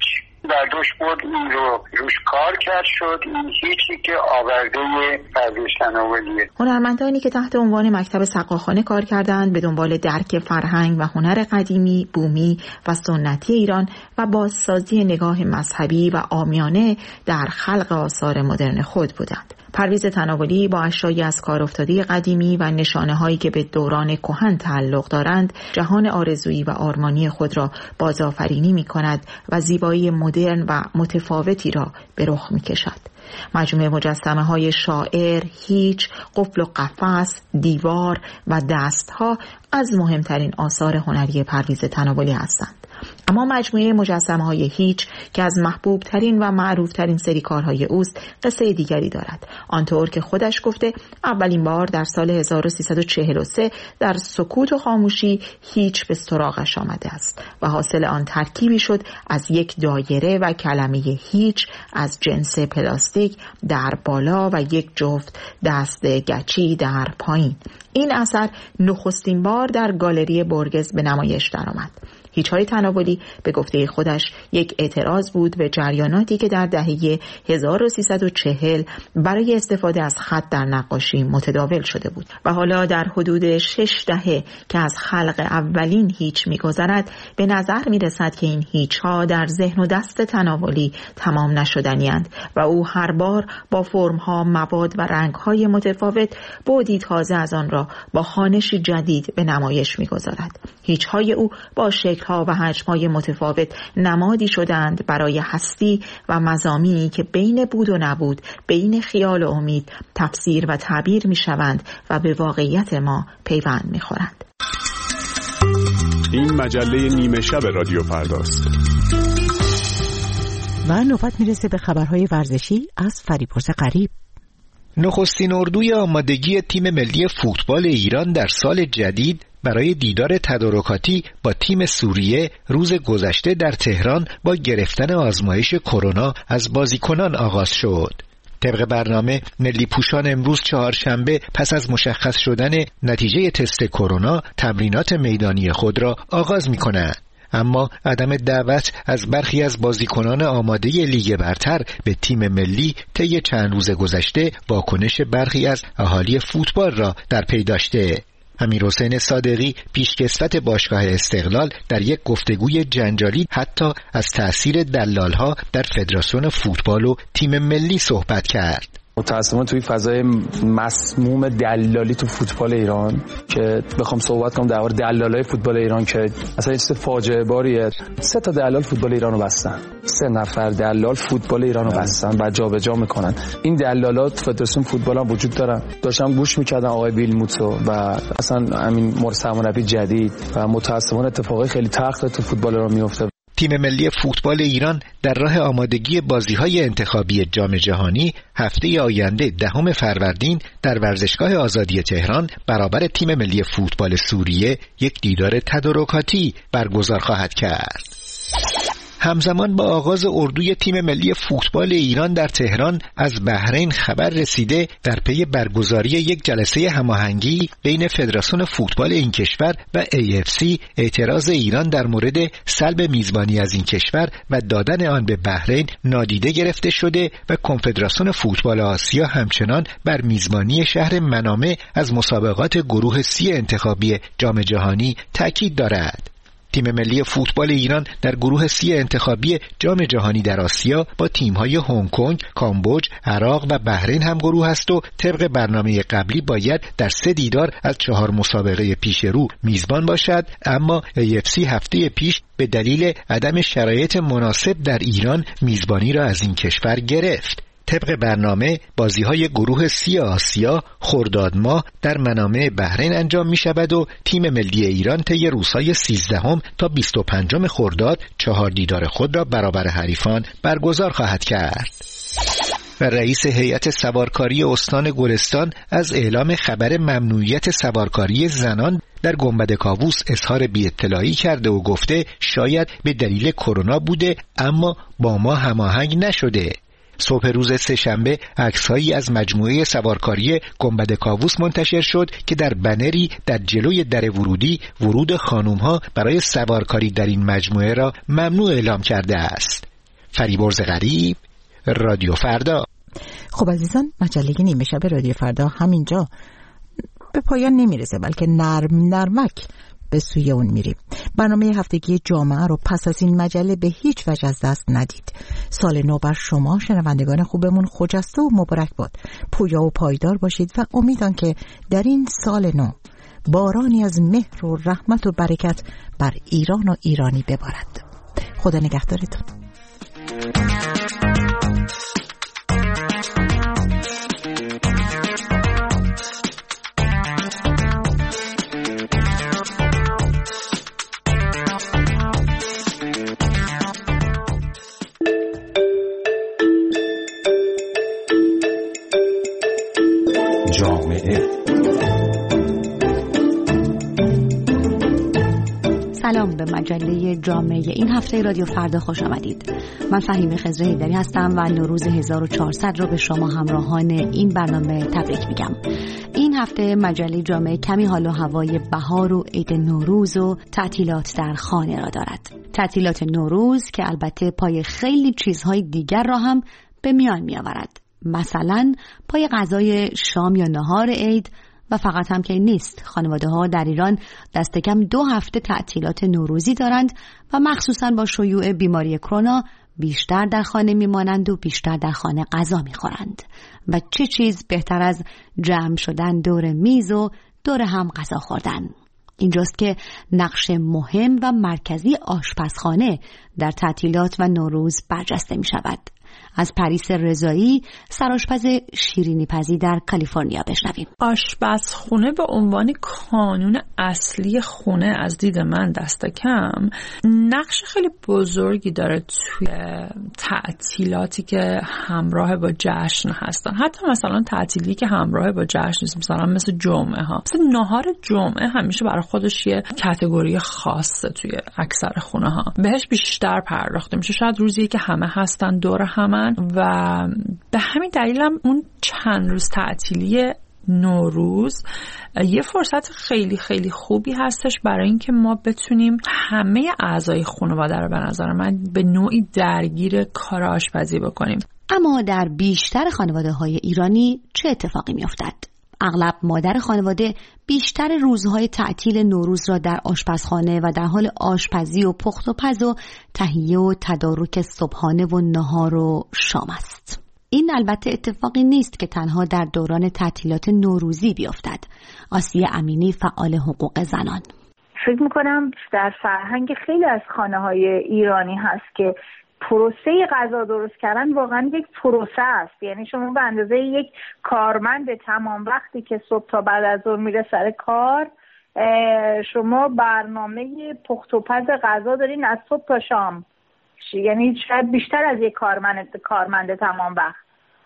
برداشت برد این رو روش کار کرد شد. این هیچی که آورده پرویز تناولیه. هنرمندانی که تحت عنوان مکتب سقاخانه کار کردند به دنبال درک فرهنگ و هنر قدیمی، بومی و سنتی ایران و بازسازی نگاه مذهبی و عامیانه در خلق آثار مدرن خود بودند. پرویز تناولی با اشیایی از کارافتاده قدیمی و نشانه‌هایی که به دوران کهن تعلق دارند، جهان آرزویی و آرمانی خود را بازآفرینی می‌کند و زیبایی مدرن و متفاوتی را به رخ می‌کشد. مجموعه مجسمه‌های شاعر، هیچ، قفل و قفس، دیوار و دست‌ها از مهمترین آثار هنری پرویز تناولی هستند. اما مجموعه مجسمه‌های هیچ که از محبوب ترین و معروف ترین سری کارهای اوست قصه دیگری دارد. آنطور که خودش گفته اولین بار در سال هزار و سیصد و چهل و سه در سکوت و خاموشی هیچ به سراغش آمده است و حاصل آن ترکیبی شد از یک دایره و کلمه هیچ از جنس پلاستیک در بالا و یک جفت دست گچی در پایین. این اثر نخستین بار در گالری برگز به نمایش درآمد. هیچ‌های تناولی به گفته خودش یک اعتراض بود به جریاناتی که در دهه هزار و سیصد و چهل برای استفاده از خط در نقاشی متداول شده بود و حالا در حدود شش دهه که از خلق اولین هیچ می‌گذرد به نظر می‌رسد که این هیچ‌ها در ذهن و دست تناولی تمام نشدنی‌اند و او هر بار با فرم‌ها، مواد و رنگ‌های متفاوت بعدی تازه از آن را با خوانشی جدید به نمایش می‌گذارد. هیچ‌های او با شکل ها و حجم‌های متفاوت نمادی شدند برای هستی و مضامینی که بین بود و نبود، بین خیال و امید تفسیر و تعبیر می‌شوند و به واقعیت ما پیوند می‌خورند. این مجله نیمه شب رادیو فرداست. و نوبت میرسه به خبرهای ورزشی از فریبرز غریب. نخستین اردوی آمادگی تیم ملی فوتبال ایران در سال جدید برای دیدار تدارکاتی با تیم سوریه روز گذشته در تهران با گرفتن آزمایش کرونا از بازیکنان آغاز شد. طبق برنامه ملی پوشان امروز چهارشنبه پس از مشخص شدن نتیجه تست کرونا تمرینات میدانی خود را آغاز می‌کنند. اما عدم دعوت از برخی از بازیکنان آماده لیگ برتر به تیم ملی طی چند روز گذشته واکنش برخی از اهالی فوتبال را در پی داشته. امیرحسین صادقی پیشکسوت باشگاه استقلال در یک گفتگوی جنجالی حتی از تأثیر دلال‌ها در فدراسیون فوتبال و تیم ملی صحبت کرد. متأسفانه توی فضای مسموم دلالی تو فوتبال ایران که بخوام صحبت کنم درباره دلالای فوتبال ایران که اصلا چیز فاجعه باریه. سه تا دلال فوتبال ایرانو بستن. سه نفر دلال فوتبال ایرانو بستن و جابجا میکنن. این دلالات فدراسیون فوتبال هم وجود دارن. داشتم گوش میکردم آقای بیلموتو و اصلا همین مرسمونبی جدید و متأسفانه اتفاقای خیلی تلخ تو فوتبال ایران میفته. تیم ملی فوتبال ایران در راه آمادگی بازی‌های انتخابی جام جهانی هفته آینده دهم فروردین در ورزشگاه آزادی تهران برابر تیم ملی فوتبال سوریه یک دیدار تدارکاتی برگزار خواهد کرد. همزمان با آغاز اردوی تیم ملی فوتبال ایران در تهران از بحرین خبر رسیده در پی برگزاری یک جلسه هماهنگی بین فدراسیون فوتبال این کشور و ای اف سی اعتراض ایران در مورد سلب میزبانی از این کشور و دادن آن به بحرین نادیده گرفته شده و کنفدراسیون فوتبال آسیا همچنان بر میزبانی شهر منامه از مسابقات گروه سی انتخابی جام جهانی تاکید دارد. تیم ملی فوتبال ایران در گروه سی انتخابی جام جهانی در آسیا با تیم‌های هنگ کنگ، کامبوج، عراق و بحرین هم گروه است و طبق برنامه قبلی باید در سه دیدار از چهار مسابقه پیش رو میزبان باشد، اما ای اف سی هفته پیش به دلیل عدم شرایط مناسب در ایران میزبانی را از این کشور گرفت. طبق برنامه بازی‌های گروه سی آسیا خرداد ماه در منامه بحرین انجام می‌شود و تیم ملی ایران طی روزهای سیزدهم تا بیست و پنجم خرداد چهار دیدار خود را برابر حریفان برگزار خواهد کرد. و رئیس هیئت سوارکاری استان گلستان از اعلام خبر ممنوعیت سوارکاری زنان در گنبد کاووس اظهار بی‌اطلاعی کرده و گفته شاید به دلیل کرونا بوده اما با ما هماهنگ نشده. صبح روز سه‌شنبه عکس‌هایی از مجموعه سوارکاری گنبد کاووس منتشر شد که در بنری در جلوی در ورودی ورود خانم‌ها برای سوارکاری در این مجموعه را ممنوع اعلام کرده است. فریبرز غریب، رادیو فردا. خب عزیزان، مجله نیمه شب رادیو فردا همینجا به پایان نمیرسه، بلکه نرم نرمک به سوی اون میریم. برنامه هفتگی جامعه رو پس از این مجله به هیچ وجه از دست ندید. سال نو بر شما شنوندگان خوبمون خجسته و مبارک باد. پویا و پایدار باشید و امیدان که در این سال نو بارانی از مهر و رحمت و برکت بر ایران و ایرانی ببارد. خدا نگهدارتون. سلام به مجله جامعه این هفته رادیو فردا خوش آمدید. من فهیمه خضر حیدری هستم و نوروز هزار و چهارصد رو به شما همراهان این برنامه تبریک میگم. این هفته مجله جامعه کمی حال و هوای بهار و عید نوروز و تعطیلات در خانه را دارد. تعطیلات نوروز که البته پای خیلی چیزهای دیگر را هم به میان می آورد. مثلا پای غذای شام یا نهار عید. و فقط هم که نیست، خانواده ها در ایران دست کم دو هفته تعطیلات نوروزی دارند و مخصوصا با شیوع بیماری کرونا بیشتر در خانه میمانند و بیشتر در خانه غذا میخورند. و چه چیز بهتر از جمع شدن دور میز و دور هم غذا خوردن. اینجاست که نقش مهم و مرکزی آشپزخانه در تعطیلات و نوروز برجسته می شود. از پریس رضایی، سرآشپز شیرینی پزی در کالیفرنیا بشنویم. آشپزخونه به عنوان کانون اصلی خونه از دید من دست کم نقش خیلی بزرگی داره توی تعطیلاتی که همراه با جشن هستن. حتی مثلا تعطیلی که همراه با جشن نیست، مثلا مثل جمعه ها، مثل نهار جمعه همیشه برای خودش یه کاتگوری خاصه توی اکثر خونه ها، بهش بیشتر پرداخته میشه. شاید روزی که همه هستن دور همن و به همین دلیل هم اون چند روز تعطیلی نوروز یه فرصت خیلی خیلی خوبی هستش برای اینکه ما بتونیم همه اعضای خانواده رو به نظر من به نوعی درگیر کار آشپزی بکنیم. اما در بیشتر خانواده های ایرانی چه اتفاقی می افتد؟ اغلب مادر خانواده بیشتر روزهای تعطیل نوروز را در آشپزخانه و در حال آشپزی و پخت و پز و تهیه و تدارک صبحانه و نهار و شام است. این البته اتفاقی نیست که تنها در دوران تعطیلات نوروزی بیفتد. آسیه امینی، فعال حقوق زنان: فکر میکنم در فرهنگ خیلی از خانه‌های ایرانی هست که پروسه غذا درست کردن واقعا یک پروسه است. یعنی شما به اندازه یک کارمند تمام وقتی که صبح تا بعد از ظهر میره سر کار، شما برنامه پخت و پز غذا دارین از صبح تا شام، یعنی شاید بیشتر از یک کارمند کارمند تمام وقت.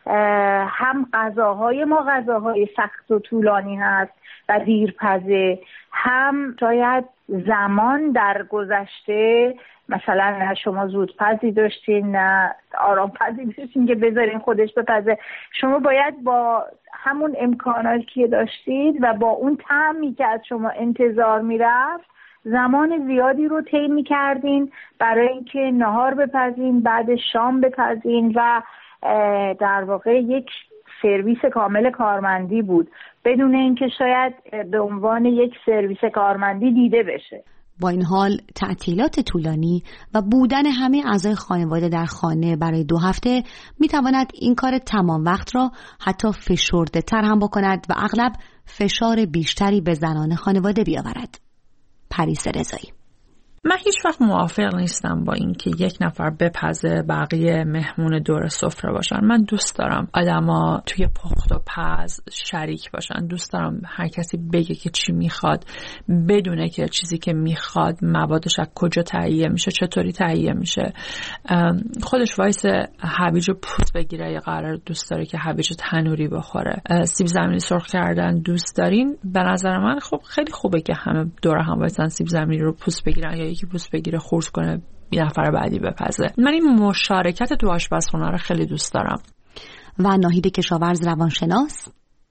هم غذاهای ما غذاهای سخت و طولانی هست و دیرپزه، هم شاید زمان در گذشته مثلا نه شما زودپزی داشتین نه آرامپزی داشتین که بذارین خودش بپزه. شما باید با همون امکاناتی که داشتید و با اون طعمی که از شما انتظار میرفت زمان زیادی رو طی می‌کردین برای اینکه نهار بپزین، بعد شام بپزین و در واقع یک سرویس کامل کارمندی بود بدون اینکه شاید به عنوان یک سرویس کارمندی دیده بشه. با این حال تعطیلات طولانی و بودن همه اعضای خانواده در خانه برای دو هفته میتواند این کار تمام وقت را حتی فشرده تر هم بکند و اغلب فشار بیشتری به زنان خانواده بیاورد. پریس رضایی: من هیچ وقت موافق نیستم با اینکه یک نفر بپزه بقیه مهمون دور سفره باشن. من دوست دارم آدما توی پخت و پز شریک باشن. دوست دارم هر کسی بگه که چی میخواد، بدونه که چیزی که میخواد موادش از کجا تهیه میشه، چطوری تهیه میشه. خودش وایس هویج رو پوست بگیره یا قرار دوست داره که هویج تنوری بخوره. سیب زمینی سرخ کردن دوست دارین، به نظر من خب خیلی خوبه که همه دور هم وایسن سیب زمینی رو پوست بگیرن یا یکی پوست بگیره خورد کنه یه نفر بعدی بپزه. من این مشارکت تو آشپزخونه رو خیلی دوست دارم. و ناهید کشاورز روانشناس: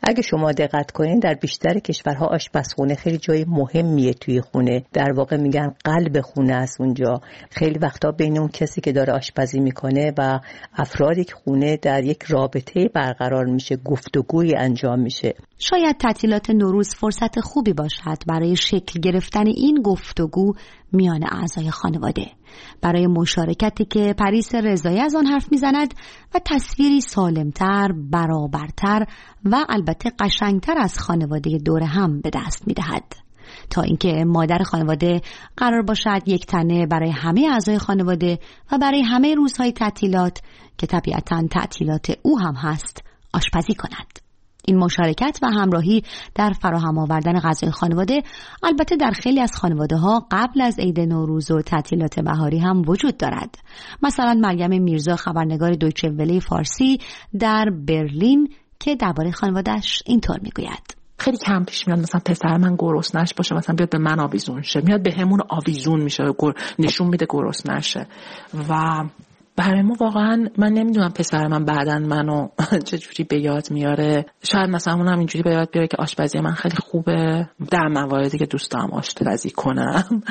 اگه شما دقت کنین در بیشتر کشورها آشپزخونه خیلی جای مهمیه توی خونه. در واقع میگن قلب خونه است اونجا. خیلی وقتا بین اون کسی که داره آشپزی میکنه و افرادی که خونه در یک رابطه برقرار میشه، گفتگوی انجام میشه. شاید تعطیلات نوروز فرصت خوبی باشد برای شکل گرفتن این گفتگو میان اعضای خانواده، برای مشارکتی که پریس رضایی از آن حرف میزند و تصویری سالمتر، برابرتر و البته قشنگتر از خانواده دور هم به دست میدهد. تا اینکه مادر خانواده قرار باشد یک تنه برای همه اعضای خانواده و برای همه روزهای تعطیلات که طبیعتاً تعطیلات او هم هست آشپزی کند. این مشارکت و همراهی در فراهم آوردن غذای خانواده البته در خیلی از خانواده‌ها قبل از عید نوروز و تعطیلات بهاری هم وجود دارد. مثلا مریم میرزا، خبرنگار دویچه وله فارسی در برلین، که درباره خانواده‌اش اینطور میگوید: خیلی کم پیش میاد مثلا پسر من گرسنش باشه، مثلا بیاد به من آویزون شه، میاد به همون آویزون میشه، نشون میده گرسنشه. و برای ما واقعا من نمیدونم پسر من بعداً منو چجوری به یاد میاره. شاید مثلا اون هم اینجوری به یاد بیاره که آشپزی من خیلی خوبه در مواردی که دوست دارم آشپزی کنم،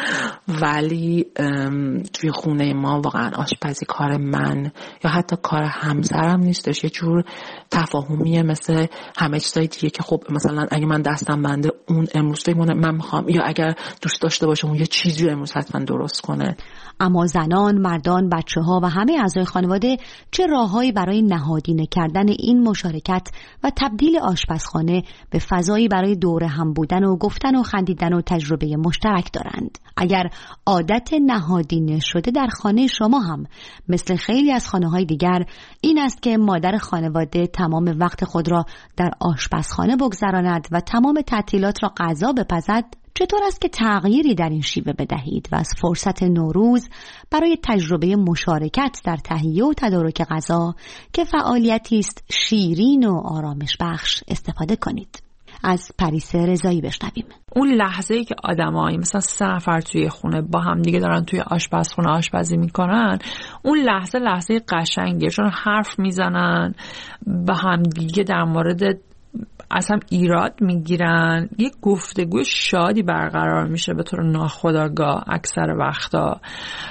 ولی توی خونه ما واقعا آشپزی کار من یا حتی کار همسرم نیستش. یه جور تفاهمیه مثل همه چیزای دیگه که خب مثلا اگه من دستم بنده اون امروز فکر کنه من میخوام، یا اگر دوست داشته باشه اون یه چیزی رو امروز حتما درست کنه. اما زنان، مردان، بچه‌ها و همه اعضای خانواده چه راههایی برای نهادینه کردن این مشارکت و تبدیل آشپزخانه به فضایی برای دور هم بودن و گفتن و خندیدن و تجربه مشترک دارند؟ اگر عادت نهادینه شده در خانه شما هم مثل خیلی از خانه‌های دیگر این است که مادر خانواده تمام وقت خود را در آشپزخانه بگذراند و تمام تعطیلات را غذا بپزد، چطور است که تغییری در این شیوه بدهید و از فرصت نوروز برای تجربه مشارکت در تهیه و تدارک غذا که فعالیتی است شیرین و آرامش بخش استفاده کنید؟ از پریس رضایی بشنویم. اون لحظه‌ای که آدمایی مثلا سه نفر توی خونه با هم دیگه دارن توی آشپزخونه آشپزی میکنن، اون لحظه لحظه قشنگیه، چون حرف میزنن با هم دیگه در مورد اصلا ایراد میگیرن، یه گفتگو شادی برقرار میشه به طور ناخودآگاه اکثر وقتا.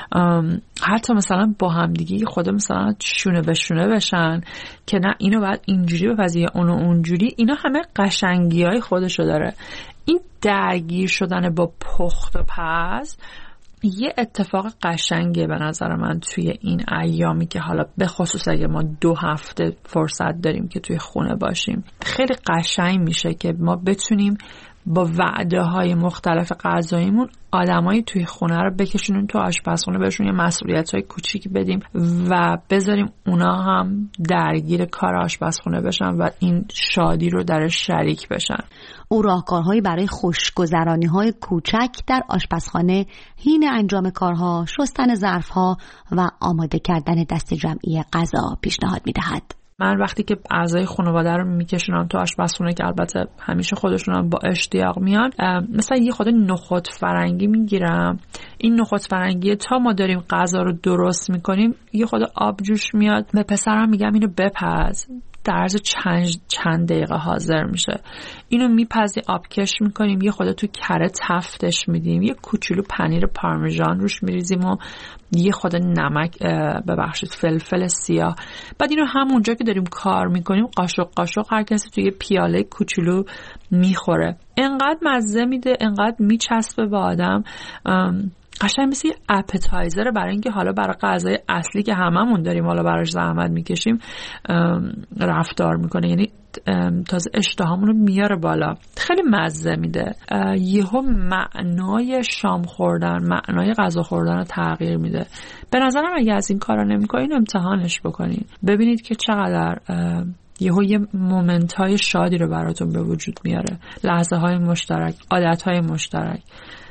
حتی مثلا با هم دیگه خود مثلا شونه به شونه بشن که نه اینو باید اینجوری بپزی یا اونو اونجوری. اینا همه قشنگی های خودشو داره. این درگیر شدن با پخت و پز یه اتفاق قشنگه به نظر من توی این ایامی که حالا به خصوص اگه ما دو هفته فرصت داریم که توی خونه باشیم. خیلی قشنگ میشه که ما بتونیم با وعده های مختلف غذاییمون آدمایی توی خونه رو بکشونیم تو آشپزخونه، بهشون یه مسئولیت های کوچیک بدیم و بذاریم اونا هم درگیر کار آشپزخونه بشن و این شادی رو درش شریک بشن. او راهکارهایی برای خوشگذرانی های کوچک در آشپزخانه، حین انجام کارها، شستن ظرفها و آماده کردن دست جمعی غذا پیشنهاد می‌دهد. من وقتی که اعضای خانواده رو میکشونم تو آشپزخونه که البته همیشه خودشون هم با اشتیاق میان، مثلا یه خود نخود فرنگی میگیرم. این نخود فرنگی تا ما داریم غذا رو درست میکنیم یه خود آب جوش میاد، به پسرم میگم اینو بپز، در عرض چند چند دقیقه حاضر میشه. اینو میپزی آبکش میکنیم، یه خود تو کره تفتش میدیم، یه کوچولو پنیر پارمیژان روش میریزیم و یه خود نمک ببخشید فلفل سیاه. بعد اینو همونجا که داریم کار میکنیم قاشق قاشق هر کسی توی پیاله کوچولو میخوره. انقدر مزه میده، انقدر میچسبه به آدم، قشنگ مثل یه اپتایزر برای اینکه حالا برای غذای اصلی که هممون داریم حالا براش زحمت میکشیم رفتار میکنه. یعنی تازه اشتهامون رو میاره بالا، خیلی مزه میده، یهو معنای شام خوردن، معنای غذا خوردن رو تغییر میده. به نظرم اگه از این کارا نمیکنین امتحانش بکنین، ببینید که چقدر یهو یه مومنت های شادی رو براتون به وجود میاره، لحظه های مشترک، عادت های مشترک،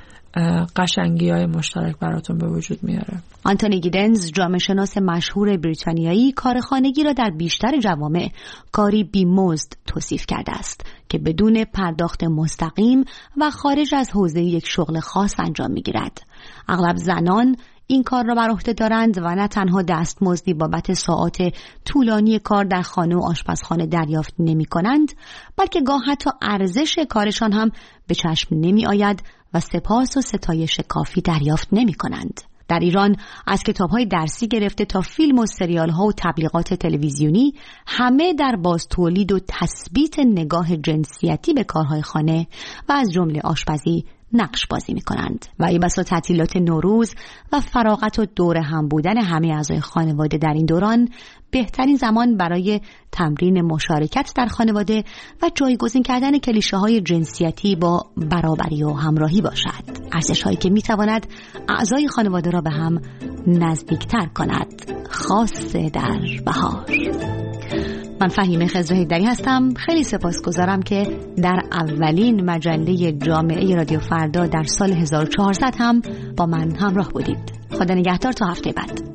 قشنگی های مشترک براتون به وجود میاره. آنتونی گیدنز، جامعه شناس مشهور بریتانیایی، کار خانگی را در بیشتر جوامع کاری بی‌مزد توصیف کرده است که بدون پرداخت مستقیم و خارج از حوزه یک شغل خاص انجام میگیرد. اغلب زنان این کار را بر عهده دارند و نه تنها دستمزدی بابت ساعات طولانی کار در خانه و آشپزخانه دریافت نمی کنند، بلکه گاه حتی ارزش کارشان هم به چشم نمی آید و سپاس و ستایش کافی دریافت نمی کنند. در ایران از کتاب‌های درسی گرفته تا فیلم و سریال‌ها و تبلیغات تلویزیونی همه در باز تولید و تثبیت نگاه جنسیتی به کارهای خانه و از جمله آشپزی نقش بازی می کنند و ای بسا تعطیلات نوروز و فراغت و دور هم بودن همه اعضای خانواده در این دوران بهترین زمان برای تمرین مشارکت در خانواده و جایگزین کردن کلیشه‌های جنسیتی با برابری و همراهی باشد، ارزش‌هایی که می‌تواند اعضای خانواده را به هم نزدیکتر کند، خاصه در بهار. من فهیمه خضرهیدری هستم. خیلی سپاسگزارم که در اولین مجله جامعه رادیو فردا در سال هزار و چهارصد هم با من همراه بودید. خدا نگهدار تا هفته بعد.